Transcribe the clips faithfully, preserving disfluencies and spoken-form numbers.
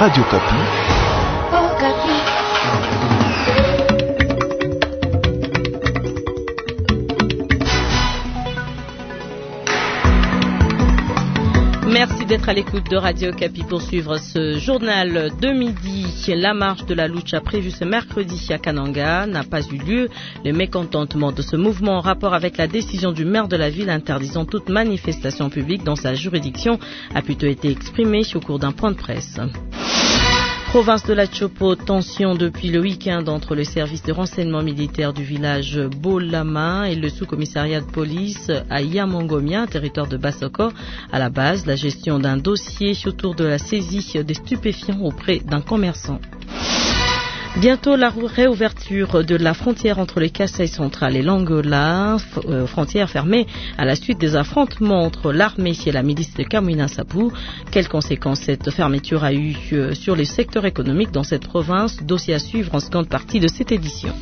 Radio Kapi. Oh, Kapi. Merci d'être à l'écoute de Radio Kapi pour suivre ce journal de midi. La marche de la Lucha prévue ce mercredi à Kananga n'a pas eu lieu. Le mécontentement de ce mouvement en rapport avec la décision du maire de la ville interdisant toute manifestation publique dans sa juridiction a plutôt été exprimé au cours d'un point de presse. Province de la Chopo, tension depuis le week-end entre le service de renseignement militaire du village Bolama et le sous-commissariat de police à Yamongomia, territoire de Bassoko. À la base, la gestion d'un dossier autour de la saisie des stupéfiants auprès d'un commerçant. Bientôt la réouverture de la frontière entre le Kasaï central et l'Angola, euh, frontière fermée à la suite des affrontements entre l'armée et la milice de Kamwina Sapu. Quelles conséquences cette fermeture a eu euh, sur les secteurs économiques dans cette province? Dossier à suivre en seconde partie de cette édition.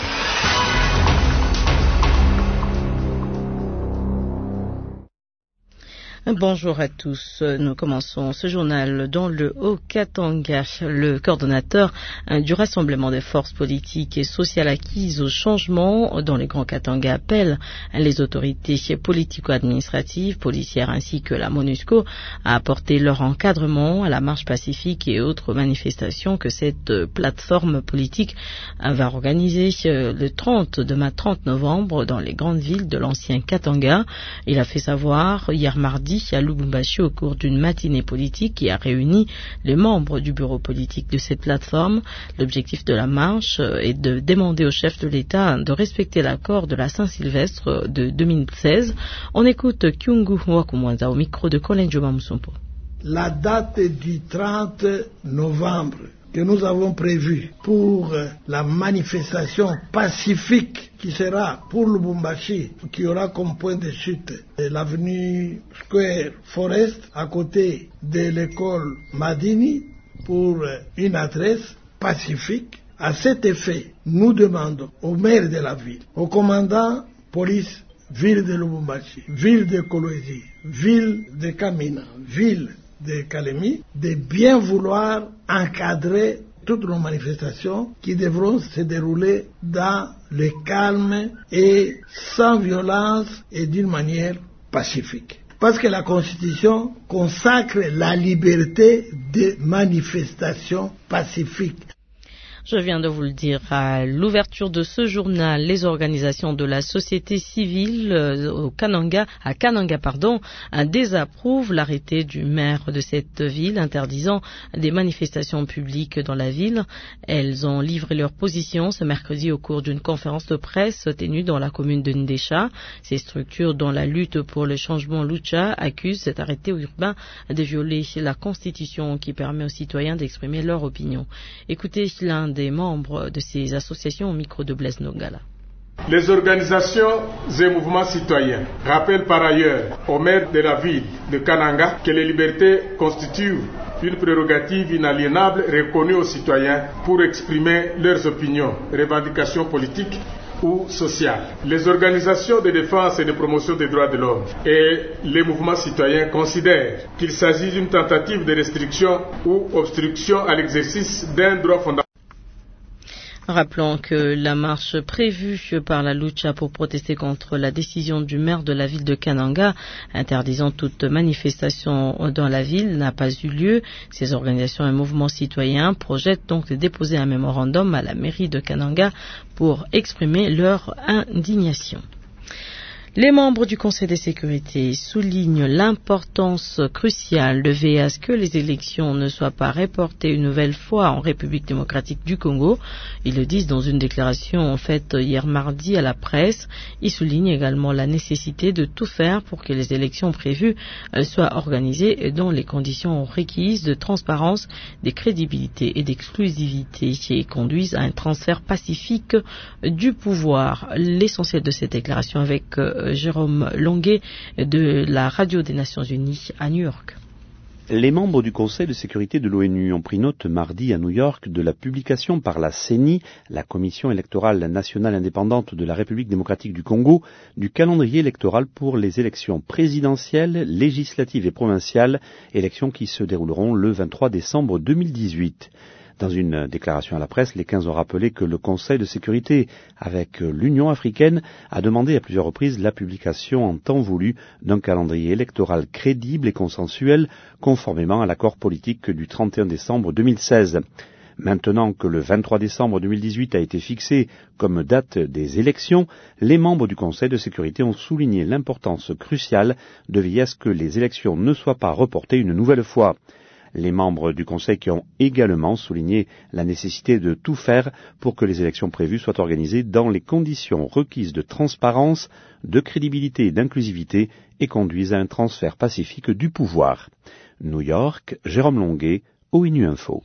Bonjour à tous. Nous commençons ce journal dans le Haut-Katanga. Le coordonnateur du Rassemblement des forces politiques et sociales acquises au changement dans les Grands Katanga appelle les autorités politico-administratives, policières ainsi que la MONUSCO à apporter leur encadrement à la marche pacifique et autres manifestations que cette plateforme politique va organiser le trente novembre dans les grandes villes de l'ancien Katanga. Il a fait savoir hier mardi à Lubumbashi au cours d'une matinée politique qui a réuni les membres du bureau politique de cette plateforme. L'objectif de la marche est de demander au chef de l'État de respecter l'accord de la Saint-Sylvestre de deux mille seize. On écoute Kyungu Wakumwanza au micro de Colin Joma Musompo. La date du trente novembre que nous avons prévue pour la manifestation pacifique qui sera pour Lubumbashi, qui aura comme point de chute l'avenue Square Forest à côté de l'école Madini pour une adresse pacifique. À cet effet, nous demandons au maire de la ville, au commandant police ville de Lubumbashi, ville de Kolwezi, ville de Kamina, ville de Kalemi, de bien vouloir encadrer toutes nos manifestations qui devront se dérouler dans le calme et sans violence et d'une manière pacifique. Parce que la Constitution consacre la liberté de manifestation pacifique. Je viens de vous le dire, à l'ouverture de ce journal, les organisations de la société civile euh, au Kananga, à Kananga, pardon, désapprouvent l'arrêté du maire de cette ville interdisant des manifestations publiques dans la ville. Elles ont livré leur position ce mercredi au cours d'une conférence de presse tenue dans la commune de Ndesha. Ces structures dont la lutte pour le changement Lucha accusent cet arrêté urbain de violer la Constitution qui permet aux citoyens d'exprimer leur opinion. Écoutez l'un des membres de ces associations au micro de Blaise Nogala. Les organisations et mouvements citoyens rappellent par ailleurs au maire de la ville de Kananga que les libertés constituent une prérogative inaliénable reconnue aux citoyens pour exprimer leurs opinions, revendications politiques ou sociales. Les organisations de défense et de promotion des droits de l'homme et les mouvements citoyens considèrent qu'il s'agit d'une tentative de restriction ou obstruction à l'exercice d'un droit fondamental. Rappelons que la marche prévue par la Lucha pour protester contre la décision du maire de la ville de Kananga interdisant toute manifestation dans la ville n'a pas eu lieu. Ces organisations et mouvements citoyens projettent donc de déposer un mémorandum à la mairie de Kananga pour exprimer leur indignation. Les membres du Conseil de sécurité soulignent l'importance cruciale de veiller à ce que les élections ne soient pas reportées une nouvelle fois en République démocratique du Congo. Ils le disent dans une déclaration faite hier mardi à la presse. Ils soulignent également la nécessité de tout faire pour que les élections prévues soient organisées dans les conditions requises de transparence, de crédibilité et d'exclusivité qui conduisent à un transfert pacifique du pouvoir. L'essentiel de cette déclaration avec Jérôme Longuet de la Radio des Nations Unies à New York. Les membres du Conseil de sécurité de l'ONU ont pris note mardi à New York de la publication par la C E N I, la Commission électorale nationale indépendante de la République démocratique du Congo, du calendrier électoral pour les élections présidentielles, législatives et provinciales, élections qui se dérouleront le vingt-trois décembre deux mille dix-huit. Dans une déclaration à la presse, les quinze ont rappelé que le Conseil de sécurité, avec l'Union africaine, a demandé à plusieurs reprises la publication en temps voulu d'un calendrier électoral crédible et consensuel, conformément à l'accord politique du trente et un décembre deux mille seize. Maintenant que le vingt-trois décembre deux mille dix-huit a été fixé comme date des élections, les membres du Conseil de sécurité ont souligné l'importance cruciale de veiller à ce que les élections ne soient pas reportées une nouvelle fois. Les membres du Conseil qui ont également souligné la nécessité de tout faire pour que les élections prévues soient organisées dans les conditions requises de transparence, de crédibilité et d'inclusivité et conduisent à un transfert pacifique du pouvoir. New York, Jérôme Longuet, ONU Info.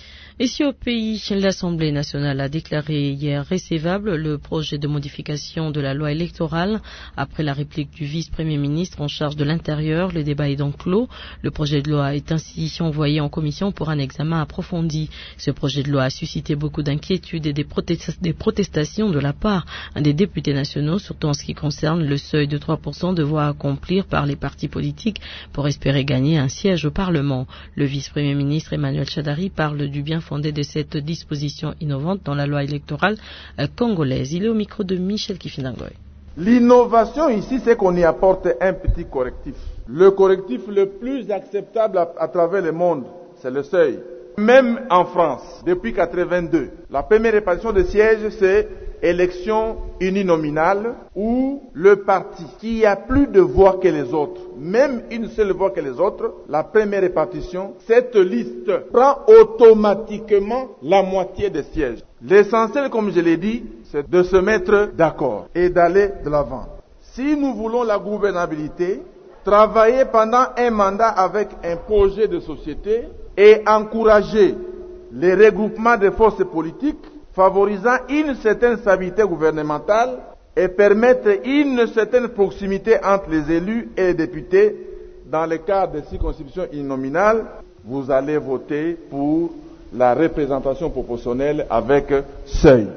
Ici au pays, l'Assemblée nationale a déclaré hier recevable le projet de modification de la loi électorale. Après la réplique du vice-premier ministre en charge de l'Intérieur, le débat est donc clos. Le projet de loi est ainsi envoyé en commission pour un examen approfondi. Ce projet de loi a suscité beaucoup d'inquiétudes et des, protest- des protestations de la part des députés nationaux, surtout en ce qui concerne le seuil de trois pour cent de voix à accomplir par les partis politiques pour espérer gagner un siège au Parlement. Le vice-premier ministre Emmanuel Shadari parle du bien fondé de cette disposition innovante dans la loi électorale euh, congolaise. Il est au micro de Michel Kifinangoy. L'innovation ici, c'est qu'on y apporte un petit correctif. Le correctif le plus acceptable à, à travers le monde, c'est le seuil. Même en France, depuis quatre-vingt-deux, la première répartition de sièges, c'est élection uninominale où le parti qui a plus de voix que les autres, même une seule voix que les autres, la première répartition, cette liste prend automatiquement la moitié des sièges. L'essentiel, comme je l'ai dit, c'est de se mettre d'accord et d'aller de l'avant. Si nous voulons la gouvernabilité, travailler pendant un mandat avec un projet de société et encourager les regroupements de forces politiques, favorisant une certaine stabilité gouvernementale et permettre une certaine proximité entre les élus et les députés dans le cadre des circonscriptions uninominales, vous allez voter pour la représentation proportionnelle avec seuil.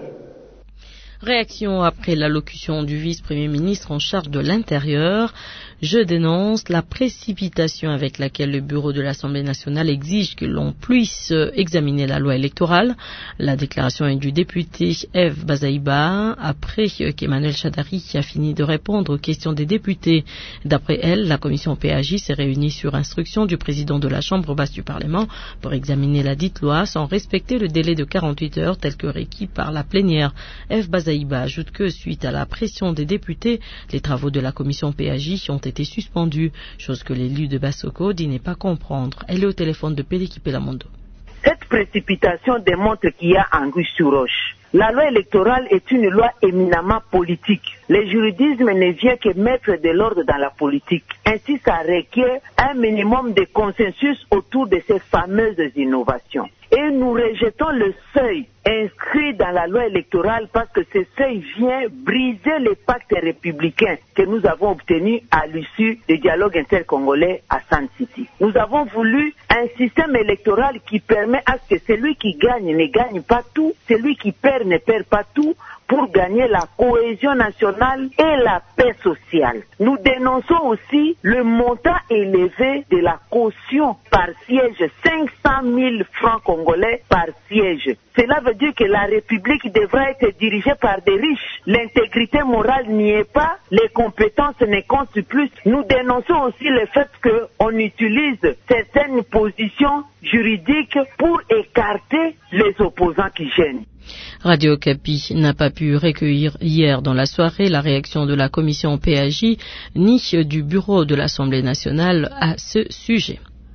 Réaction après l'allocution du vice-premier ministre en charge de l'Intérieur. Je dénonce la précipitation avec laquelle le bureau de l'Assemblée nationale exige que l'on puisse examiner la loi électorale. La déclaration est du député Eve Bazaïba après qu'Emmanuel Shadari a fini de répondre aux questions des députés. D'après elle, la commission P A J s'est réunie sur instruction du président de la Chambre basse du Parlement pour examiner la dite loi sans respecter le délai de quarante-huit heures tel que requis par la plénière. Eve Bazaïba ajoute que suite à la pression des députés, les travaux de la commission P A J ont été suspendus, chose que l'élu de Bassoko dit ne pas comprendre. Elle est au téléphone de Peliki Pelamondo. Cette précipitation démontre qu'il y a anguille sur roche. La loi électorale est une loi éminemment politique. Le juridisme ne vient que mettre de l'ordre dans la politique. Ainsi, ça requiert un minimum de consensus autour de ces fameuses innovations. Et nous rejetons le seuil inscrit dans la loi électorale parce que ce seuil vient briser le pacte républicain que nous avons obtenu à l'issue du dialogue intercongolais à San City. Nous avons voulu un système électoral qui permet à ce que celui qui gagne ne gagne pas tout, celui qui perd ne perd pas tout, pour gagner la cohésion nationale et la paix sociale. Nous dénonçons aussi le montant élevé de la caution par siège, cinq cent mille francs congolais par siège. Cela veut dire que la République devra être dirigée par des riches. L'intégrité morale n'y est pas, les compétences ne comptent plus. Nous dénonçons aussi le fait qu'on utilise certaines positions juridiques pour écarter les opposants qui gênent. Radio Okapi n'a pas pu recueillir hier dans la soirée la réaction de la commission P A J ni du bureau de l'Assemblée nationale à ce sujet.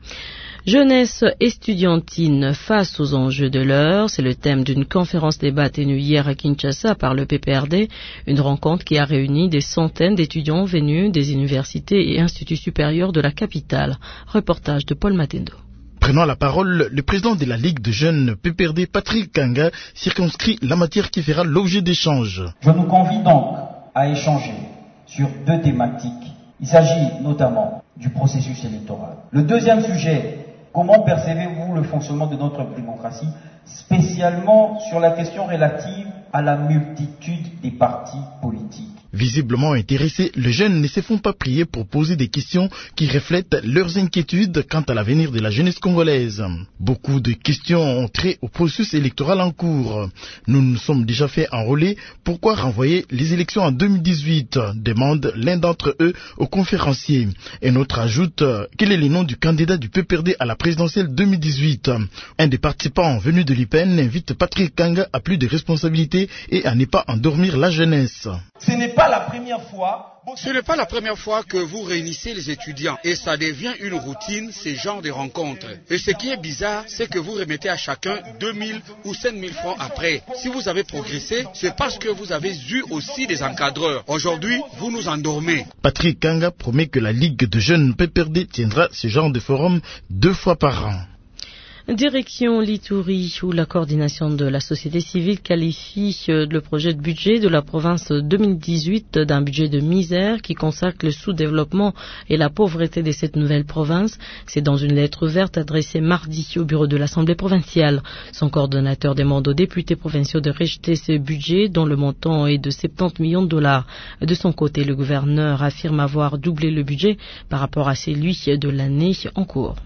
Jeunesse estudiantine face aux enjeux de l'heure, c'est le thème d'une conférence débat tenue hier à Kinshasa par le P P R D, une rencontre qui a réuni des centaines d'étudiants venus des universités et instituts supérieurs de la capitale. Reportage de Paul Matendo. Prenant la parole, le président de la Ligue de jeunes P P R D, Patrick Kanga, circonscrit la matière qui fera l'objet d'échanges. Je nous convie donc à échanger sur deux thématiques. Il s'agit notamment du processus électoral. Le deuxième sujet Comment percevez-vous le fonctionnement de notre démocratie, spécialement sur la question relative à la multitude des partis politiques? Visiblement intéressés, les jeunes ne se font pas prier pour poser des questions qui reflètent leurs inquiétudes quant à l'avenir de la jeunesse congolaise. Beaucoup de questions ont trait au processus électoral en cours. Nous nous sommes déjà fait enrôler. Pourquoi renvoyer les élections en deux mille dix-huit? Demande l'un d'entre eux au conférencier. Un autre ajoute quel est le nom du candidat du P P R D à la présidentielle deux mille dix-huit. Un des participants venus de l'U P N invite Patrick Kanga à plus de responsabilités et à ne pas endormir la jeunesse. Ce n'est pas la première fois. Ce n'est pas la première fois que vous réunissez les étudiants et ça devient une routine, ces genres de rencontres. Et ce qui est bizarre, c'est que vous remettez à chacun deux mille ou cinq mille francs après. Si vous avez progressé, c'est parce que vous avez eu aussi des encadreurs. Aujourd'hui, vous nous endormez. Patrick Kanga promet que la Ligue de jeunes P P R D tiendra ce genre de forum deux fois par an. Direction l'Ituri, où la coordination de la société civile qualifie le projet de budget de la province deux mille dix-huit d'un budget de misère qui consacre le sous-développement et la pauvreté de cette nouvelle province. C'est dans une lettre ouverte adressée mardi au bureau de l'Assemblée provinciale. Son coordonnateur demande aux députés provinciaux de rejeter ce budget dont le montant est de soixante-dix millions de dollars. De son côté, le gouverneur affirme avoir doublé le budget par rapport à celui de l'année en cours.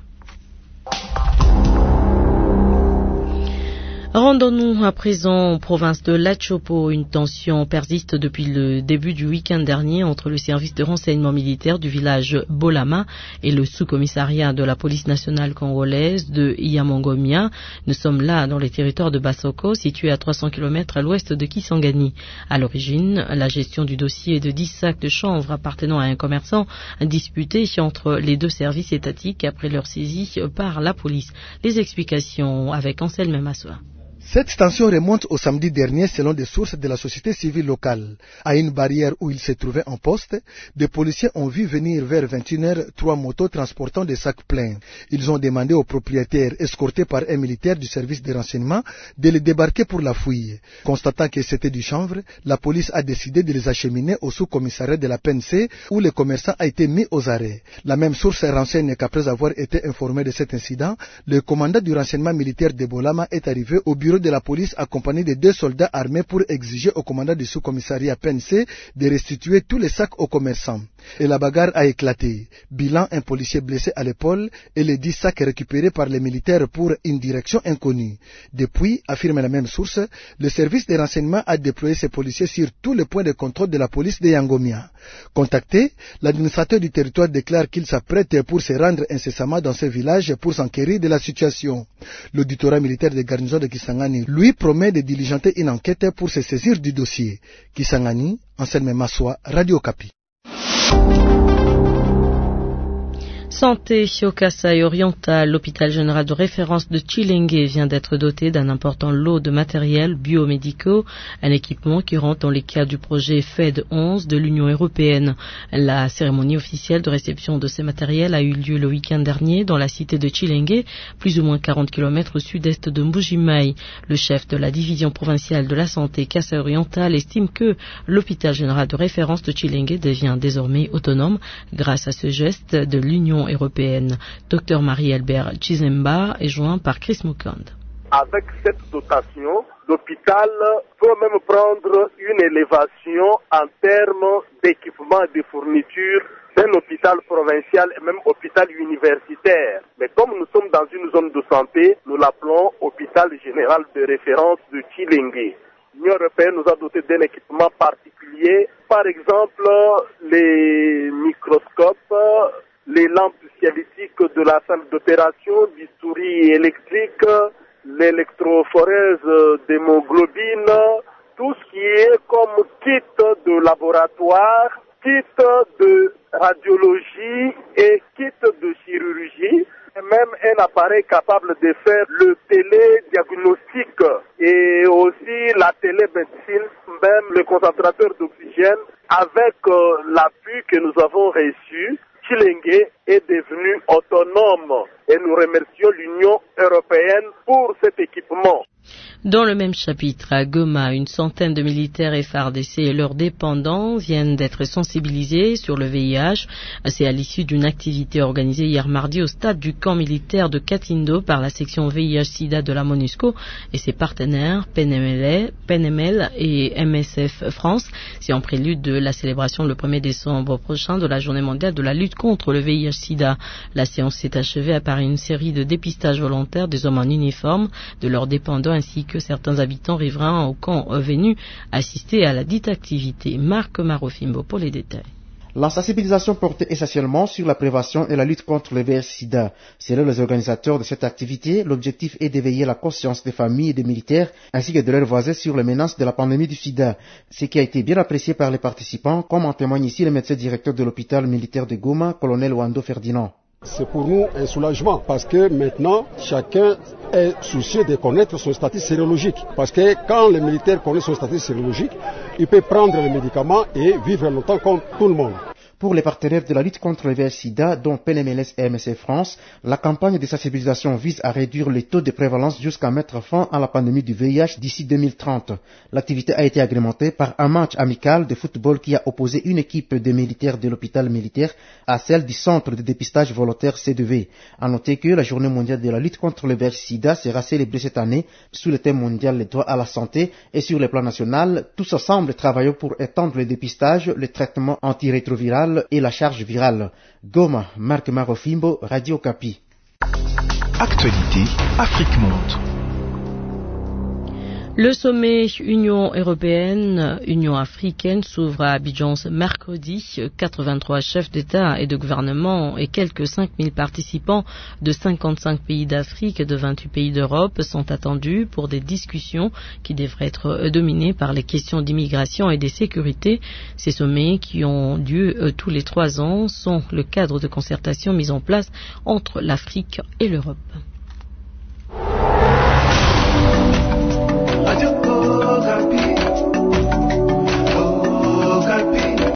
Rendons-nous à présent en province de Lachopo. Une tension persiste depuis le début du week-end dernier entre le service de renseignement militaire du village Bolama et le sous-commissariat de la police nationale congolaise de Yamongomia. Nous sommes là dans les territoires de Basoko, situés à trois cents kilomètres à l'ouest de Kisangani. À l'origine, la gestion du dossier de dix sacs de chanvre appartenant à un commerçant disputé entre les deux services étatiques après leur saisie par la police. Les explications avec Anselme Massoua. Cette tension remonte au samedi dernier selon des sources de la société civile locale. À une barrière où ils se trouvaient en poste, des policiers ont vu venir vers vingt et une heures trois motos transportant des sacs pleins. Ils ont demandé aux propriétaires, escortés par un militaire du service de renseignement, de les débarquer pour la fouille. Constatant que c'était du chanvre, la police a décidé de les acheminer au sous-commissariat de la P N C où le commerçant a été mis aux arrêts. La même source renseigne qu'après avoir été informé de cet incident, le commandant du renseignement militaire de Bolama est arrivé au bureau de la police accompagné de deux soldats armés pour exiger au commandant du sous-commissariat P N C de restituer tous les sacs aux commerçants. Et la bagarre a éclaté. Bilan, un policier blessé à l'épaule et les dix sacs récupérés par les militaires pour une direction inconnue. Depuis, affirme la même source, le service de renseignement a déployé ses policiers sur tous les points de contrôle de la police de Yangomia. Contacté, l'administrateur du territoire déclare qu'il s'apprête pour se rendre incessamment dans ce village pour s'enquérir de la situation. L'auditorat militaire de garnison de Kisangani lui promet de diligenter une enquête pour se saisir du dossier. Kisangani, Anselme Massoua, Radio Okapi. Santé au Kasaï oriental, l'hôpital général de référence de Chilenge vient d'être doté d'un important lot de matériel biomédicaux, un équipement qui rentre dans les cas du projet F E D onze de l'Union européenne. La cérémonie officielle de réception de ces matériels a eu lieu le week-end dernier dans la cité de Chilenge, plus ou moins quarante kilomètres au sud-est de Mbuji-Mayi. Le chef de la division provinciale de la santé Kasaï oriental estime que l'hôpital général de référence de Chilenge devient désormais autonome grâce à ce geste de l'Union européenne. Docteur Marie-Albert Chizemba est joint par Chris Mukand. Avec cette dotation, l'hôpital peut même prendre une élévation en termes d'équipement et de fournitures d'un hôpital provincial et même hôpital universitaire. Mais comme nous sommes dans une zone de santé, nous l'appelons hôpital général de référence de Chilenge. L'Union européenne nous a doté d'un équipement particulier, par exemple les microscopes, les lampes dialytiques de la salle d'opération, bistouri électrique, l'électrophorèse d'hémoglobine, tout ce qui est comme kit de laboratoire, kit de radiologie et kit de chirurgie, et même un appareil capable de faire le télédiagnostic et aussi la télémédecine, même le concentrateur d'oxygène. Avec euh, l'appui que nous avons reçu, Chilenge est devenu autonome et nous remercions l'Union européenne pour cet équipement. Dans le même chapitre, à Goma, une centaine de militaires F A R D C et leurs dépendants viennent d'être sensibilisés sur le V I H. C'est à l'issue d'une activité organisée hier mardi au stade du camp militaire de Katindo par la section V I H-Sida de la MONUSCO et ses partenaires P N M L et M S F France. C'est en prélude de la célébration le premier décembre prochain de la journée mondiale de la lutte contre le V I H-Sida. La séance s'est achevée par une série de dépistages volontaires des hommes en uniforme, de leurs dépendants ainsi que certains habitants riverains au camp venus assister à la dite activité. Marc Marofimbo pour les détails. La sensibilisation portait essentiellement sur la prévention et la lutte contre le V I H-Sida. Selon les organisateurs de cette activité, l'objectif est d'éveiller la conscience des familles et des militaires ainsi que de leurs voisins sur les menaces de la pandémie du sida, ce qui a été bien apprécié par les participants, comme en témoigne ici le médecin directeur de l'hôpital militaire de Goma, colonel Wando Ferdinand. C'est pour nous un soulagement parce que maintenant, chacun est soucieux de connaître son statut sérologique. Parce que quand le militaire connaît son statut sérologique, il peut prendre les médicaments et vivre longtemps comme tout le monde. Pour les partenaires de la lutte contre le V I H-Sida, dont P N M L S et M S F France, la campagne de sensibilisation vise à réduire les taux de prévalence jusqu'à mettre fin à la pandémie du V I H d'ici deux mille trente. L'activité a été agrémentée par un match amical de football qui a opposé une équipe de militaires de l'hôpital militaire à celle du centre de dépistage volontaire C deux V. À noter que la journée mondiale de la lutte contre le V I H-Sida sera célébrée cette année sous le thème mondial les droits à la santé et sur le plan national, tous ensemble travaillons pour étendre le dépistage, le traitement antirétroviral et la charge virale. Goma, Marc Marofimbo, Radio Kapi. Actualité, Afrique Monde. Le sommet Union européenne, Union africaine s'ouvre à Abidjan ce mercredi. quatre-vingt-trois chefs d'État et de gouvernement et quelques cinq mille participants de cinquante-cinq pays d'Afrique et de vingt-huit pays d'Europe sont attendus pour des discussions qui devraient être dominées par les questions d'immigration et de sécurité. Ces sommets qui ont lieu tous les trois ans sont le cadre de concertation mis en place entre l'Afrique et l'Europe.